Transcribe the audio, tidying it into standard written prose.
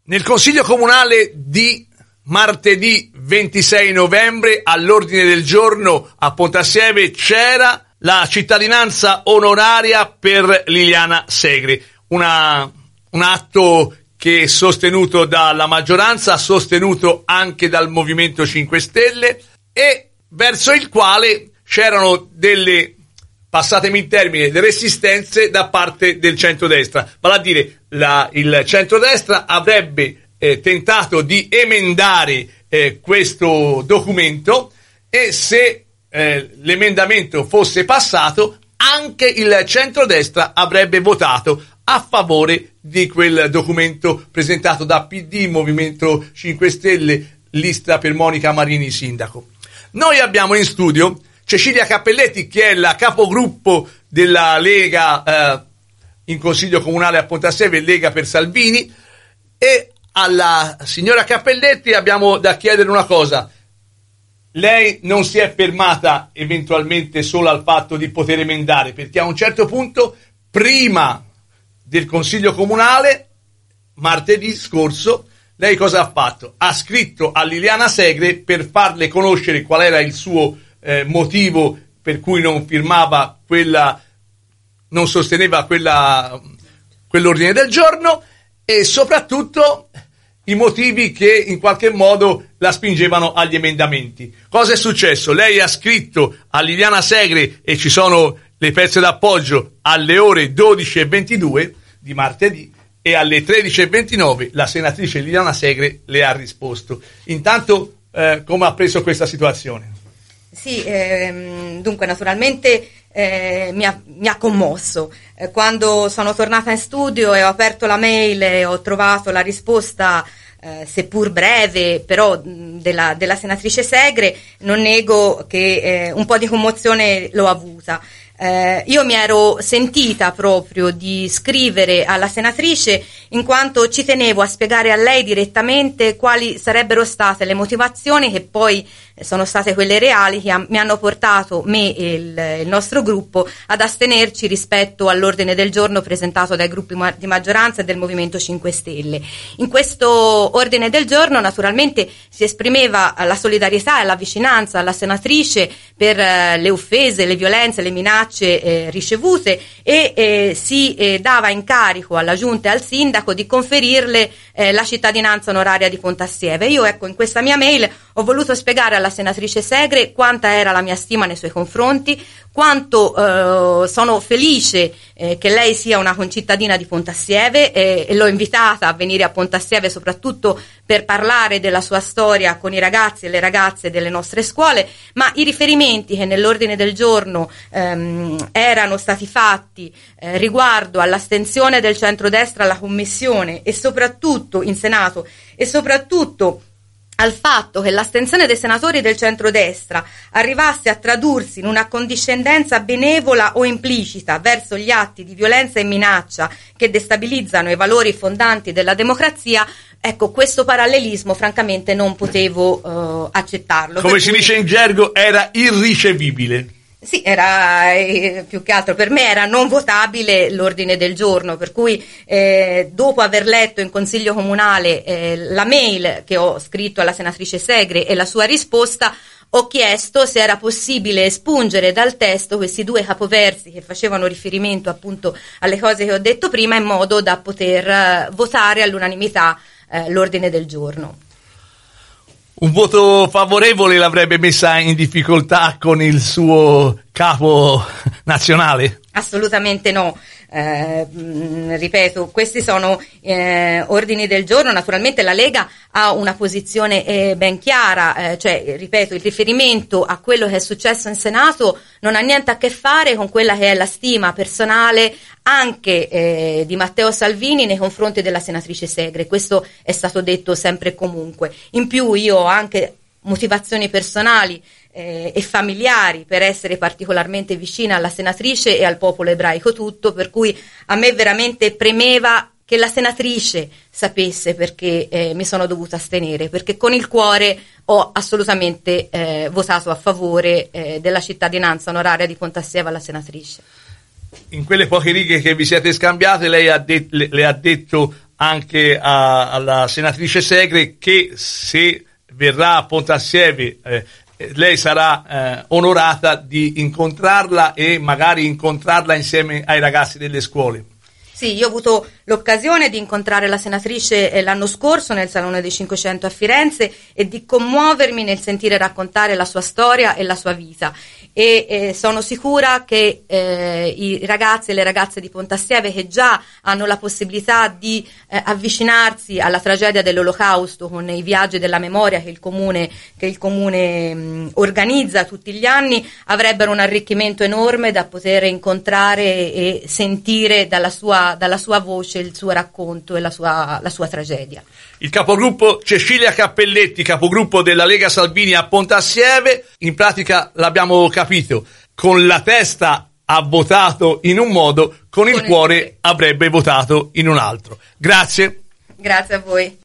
Nel Consiglio Comunale di martedì 26 novembre all'ordine del giorno a Pontassieve c'era la cittadinanza onoraria per Liliana Segre, un atto che è sostenuto dalla maggioranza, sostenuto anche dal Movimento 5 Stelle e verso il quale c'erano delle, passatemi il termine, delle resistenze da parte del centrodestra. Vale a dire, il centrodestra avrebbe tentato di emendare questo documento e se l'emendamento fosse passato, anche il centrodestra avrebbe votato a favore di quel documento presentato da PD, Movimento 5 Stelle, lista per Monica Marini sindaco. Noi abbiamo in studio Cecilia Cappelletti, che è la capogruppo della Lega in Consiglio Comunale a Pontassieve, Lega per Salvini, e alla signora Cappelletti abbiamo da chiedere una cosa. Lei non si è fermata eventualmente solo al fatto di poter emendare, perché a un certo punto, prima del Consiglio Comunale, martedì scorso, lei cosa ha fatto? Ha scritto a Liliana Segre per farle conoscere qual era il suo motivo per cui non firmava non sosteneva quell'ordine del giorno, e soprattutto i motivi che in qualche modo la spingevano agli emendamenti. Cosa è successo? Lei ha scritto a Liliana Segre, e ci sono le pezze d'appoggio, alle ore 12:22 di martedì, e alle 13:29 la senatrice Liliana Segre le ha risposto. Intanto, come ha preso questa situazione? Sì, dunque naturalmente mi ha commosso. Quando sono tornata in studio e ho aperto la mail e ho trovato la risposta, seppur breve, però della senatrice Segre, non nego che un po' di commozione l'ho avuta. Io mi ero sentita proprio di scrivere alla senatrice, in quanto ci tenevo a spiegare a lei direttamente quali sarebbero state le motivazioni, che poi sono state quelle reali, che mi hanno portato me e il nostro gruppo ad astenerci rispetto all'ordine del giorno presentato dai gruppi di maggioranza e del Movimento 5 Stelle. In questo ordine del giorno naturalmente si esprimeva la solidarietà e la vicinanza alla senatrice per le offese, le violenze, le minacce ricevute, e si dava incarico alla giunta e al sindaco di conferirle la cittadinanza onoraria di Pontassieve. Io, ecco, in questa mia mail ho voluto spiegare alla senatrice Segre quanta era la mia stima nei suoi confronti, quanto sono felice che lei sia una concittadina di Pontassieve, e l'ho invitata a venire a Pontassieve soprattutto per parlare della sua storia con i ragazzi e le ragazze delle nostre scuole, ma i riferimenti che nell'ordine del giorno erano stati fatti riguardo all'astensione del centrodestra alla Commissione e soprattutto in Senato, e soprattutto al fatto che l'astensione dei senatori del centrodestra arrivasse a tradursi in una condiscendenza benevola o implicita verso gli atti di violenza e minaccia che destabilizzano i valori fondanti della democrazia, ecco, questo parallelismo francamente non potevo accettarlo. Come si dice in gergo, era irricevibile. Sì, era più che altro per me era non votabile l'ordine del giorno, per cui dopo aver letto in Consiglio Comunale la mail che ho scritto alla senatrice Segre e la sua risposta, ho chiesto se era possibile espungere dal testo questi due capoversi che facevano riferimento appunto alle cose che ho detto prima, in modo da poter votare all'unanimità l'ordine del giorno. Un voto favorevole l'avrebbe messa in difficoltà con il suo capo nazionale? Assolutamente no. Ripeto, questi sono ordini del giorno. Naturalmente la Lega ha una posizione ben chiara, cioè, ripeto, il riferimento a quello che è successo in Senato non ha niente a che fare con quella che è la stima personale anche di Matteo Salvini nei confronti della senatrice Segre. Questo è stato detto sempre e comunque. In più io ho anche motivazioni personali e familiari per essere particolarmente vicina alla senatrice e al popolo ebraico tutto, per cui a me veramente premeva che la senatrice sapesse perché mi sono dovuta astenere, perché con il cuore ho assolutamente votato a favore della cittadinanza onoraria di Pontassieve alla senatrice. In quelle poche righe che vi siete scambiate, lei le ha detto anche alla senatrice Segre che se verrà a Pontassieve lei sarà onorata di incontrarla e magari incontrarla insieme ai ragazzi delle scuole. Sì, io ho avuto l'occasione di incontrare la senatrice l'anno scorso nel Salone dei 500 a Firenze e di commuovermi nel sentire raccontare la sua storia e la sua vita. E sono sicura che i ragazzi e le ragazze di Pontassieve, che già hanno la possibilità di avvicinarsi alla tragedia dell'Olocausto con i viaggi della memoria che il comune organizza tutti gli anni, avrebbero un arricchimento enorme da poter incontrare e sentire dalla sua voce il suo racconto e la sua tragedia. Il capogruppo Cecilia Cappelletti, capogruppo della Lega Salvini a Pontassieve, in pratica l'abbiamo capito, con la testa ha votato in un modo, con il cuore avrebbe votato in un altro. Grazie. Grazie a voi.